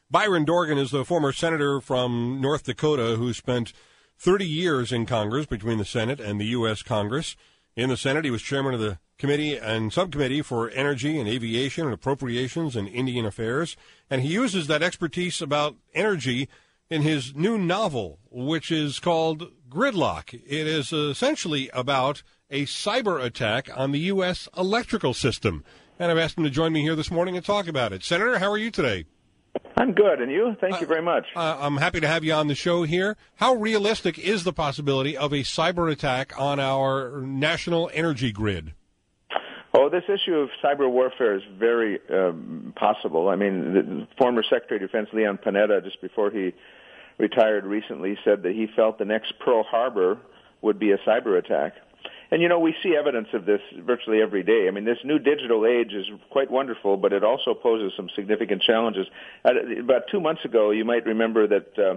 Byron Dorgan is the former senator from North Dakota who spent 30 years in Congress between the Senate and the U.S. Congress. In the Senate, he was chairman of the committee and subcommittee for energy and aviation and appropriations and Indian affairs. And he uses that expertise about energy in his new novel, which is called Gridlock. It is essentially about a cyber attack on the U.S. electrical system. And I've asked him to join me here this morning and talk about it. Senator, how are you today? I'm good, and you? Thank you very much. I'm happy to have you on the show here. How realistic is the possibility of a cyber attack on our national energy grid? Oh, this issue of cyber warfare is very possible. I mean, the former Secretary of Defense Leon Panetta, just before he retired recently, said that he felt the next Pearl Harbor would be a cyber attack. And, you know, we see evidence of this virtually every day. I mean, this new digital age is quite wonderful, but it also poses some significant challenges. About 2 months ago, you might remember that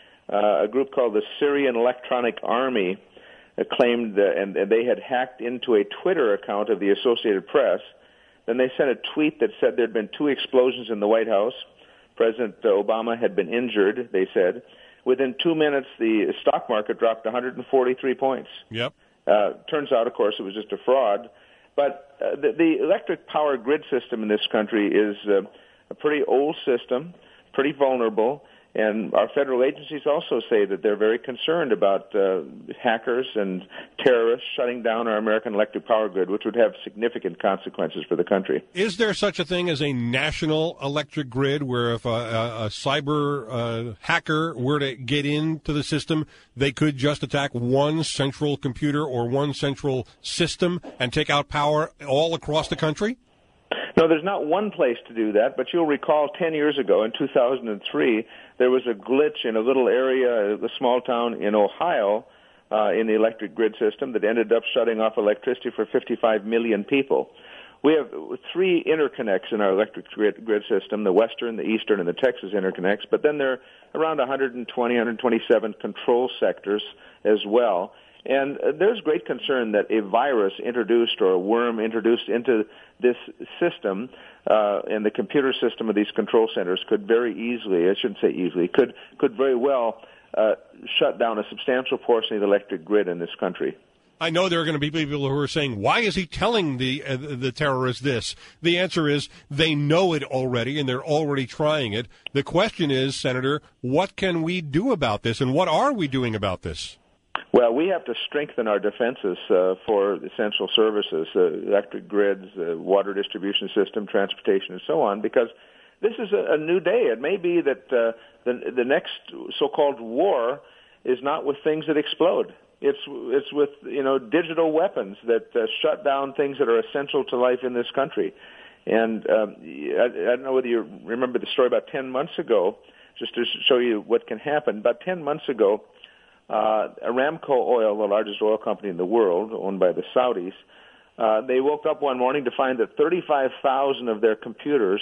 a group called the Syrian Electronic Army claimed and they had hacked into a Twitter account of the Associated Press. Then they sent a tweet that said there had been 2 explosions in the White House. President Obama had been injured, they said. Within 2 minutes, the stock market dropped 143 points. Yep. Turns out, of course, it was just a fraud. But the electric power grid system in this country is a pretty old system, pretty vulnerable, and our federal agencies also say that they're very concerned about hackers and terrorists shutting down our American electric power grid, which would have significant consequences for the country. Is there such a thing as a national electric grid where if a cyber hacker were to get into the system, they could just attack one central computer or one central system and take out power all across the country? No, there's not one place to do that, but you'll recall 10 years ago, in 2003, there was a glitch in a little area, a small town in Ohio, in the electric grid system that ended up shutting off electricity for 55 million people. We have 3 interconnects in our electric grid system, the Western, the Eastern, and the Texas interconnects, but then there are around 127 control sectors as well. And there's great concern that a virus introduced or a worm introduced into this system and the computer system of these control centers could very easily, I shouldn't say easily, could very well shut down a substantial portion of the electric grid in this country. I know there are going to be people who are saying, why is he telling the terrorists this? The answer is they know it already, and they're already trying it. The question is, Senator, what can we do about this, and what are we doing about this? Well, we have to strengthen our defenses for essential services, electric grids, water distribution system, transportation, and so on, because this is a new day. It may be that the next so-called war is not with things that explode. It's with, digital weapons that shut down things that are essential to life in this country. And I don't know whether you remember the story about 10 months ago, just to show you what can happen. About 10 months ago, Aramco Oil, the largest oil company in the world, owned by the Saudis, they woke up one morning to find that 35,000 of their computers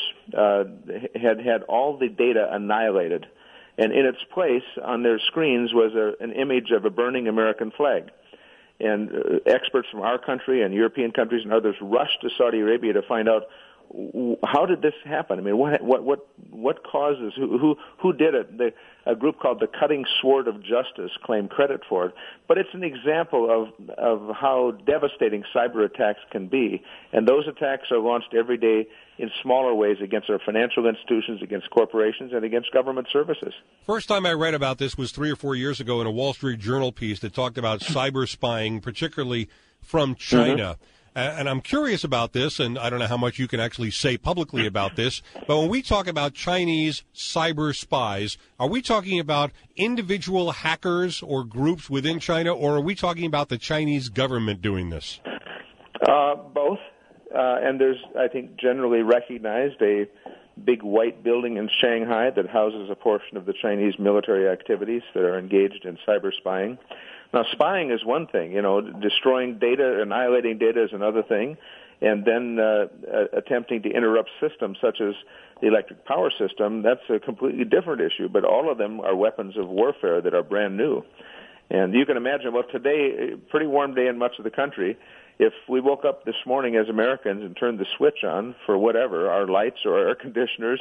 had all the data annihilated. And in its place, on their screens, was an image of a burning American flag. And experts from our country and European countries and others rushed to Saudi Arabia to find out, how did this happen? I mean, what causes? Who did it? A group called the Cutting Sword of Justice claimed credit for it. But it's an example of how devastating cyber attacks can be. And those attacks are launched every day in smaller ways against our financial institutions, against corporations, and against government services. First time I read about this was 3 or 4 years ago in a Wall Street Journal piece that talked about cyber spying, particularly from China. Mm-hmm. And I'm curious about this, and I don't know how much you can actually say publicly about this, but when we talk about Chinese cyber spies, are we talking about individual hackers or groups within China, or are we talking about the Chinese government doing this? Both. And there's, I think, generally recognized a big white building in Shanghai that houses a portion of the Chinese military activities that are engaged in cyber spying. Now, spying is one thing, destroying data, annihilating data is another thing, and then attempting to interrupt systems such as the electric power system, that's a completely different issue, but all of them are weapons of warfare that are brand new. And you can imagine, well, today, a pretty warm day in much of the country, if we woke up this morning as Americans and turned the switch on for whatever, our lights or our air conditioners,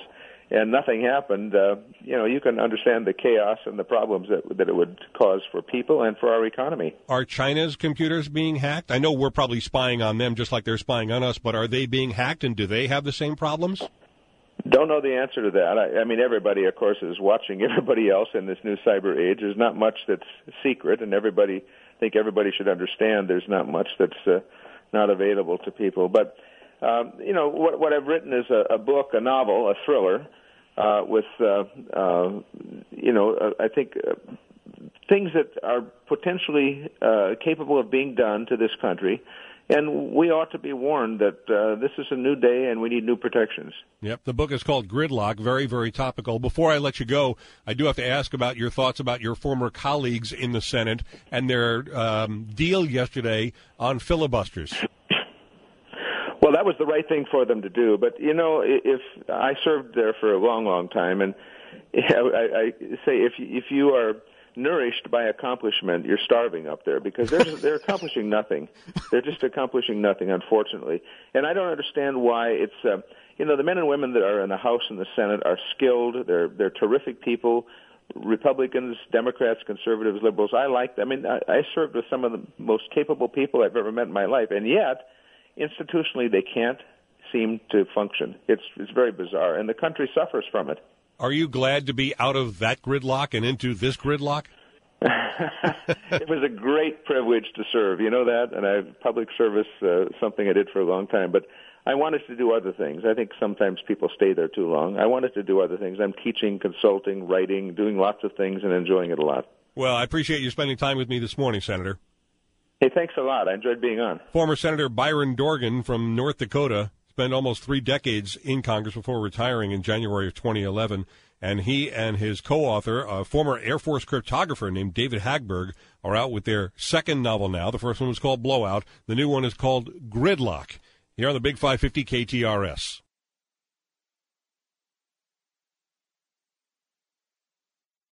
and nothing happened, you can understand the chaos and the problems that it would cause for people and for our economy. Are China's computers being hacked? I know we're probably spying on them just like they're spying on us, but are they being hacked, and do they have the same problems? Don't know the answer to that. I mean, everybody, of course, is watching everybody else in this new cyber age. There's not much that's secret, and I think everybody should understand there's not much that's not available to people. But, what I've written is a book, a novel, a thriller, with, I think things that are potentially capable of being done to this country. And we ought to be warned that this is a new day and we need new protections. Yep. The book is called Gridlock, very, very topical. Before I let you go, I do have to ask about your thoughts about your former colleagues in the Senate and their deal yesterday on filibusters. Well, that was the right thing for them to do. But, if I served there for a long, long time, and I say if you are nourished by accomplishment, you're starving up there, because they're accomplishing nothing. They're just accomplishing nothing, unfortunately. And I don't understand why it's the men and women that are in the House and the Senate are skilled. They're terrific people. Republicans, Democrats, conservatives, liberals. I like them. I mean, I served with some of the most capable people I've ever met in my life, and yet institutionally they can't seem to function. It's very bizarre, and the country suffers from it. Are you glad to be out of that gridlock and into this gridlock? It was a great privilege to serve, you know that, and public service, something I did for a long time, but I wanted to do other things. I think sometimes people stay there too long. I wanted to do other things. I'm teaching, consulting, writing, doing lots of things, and enjoying it a lot. Well, I appreciate you spending time with me this morning, Senator. Hey, thanks a lot. I enjoyed being on. Former Senator Byron Dorgan from North Dakota spent almost 3 decades in Congress before retiring in January of 2011. And he and his co-author, a former Air Force cryptographer named David Hagberg, are out with their second novel now. The first one was called Blowout. The new one is called Gridlock. Here on the Big 550 KTRS.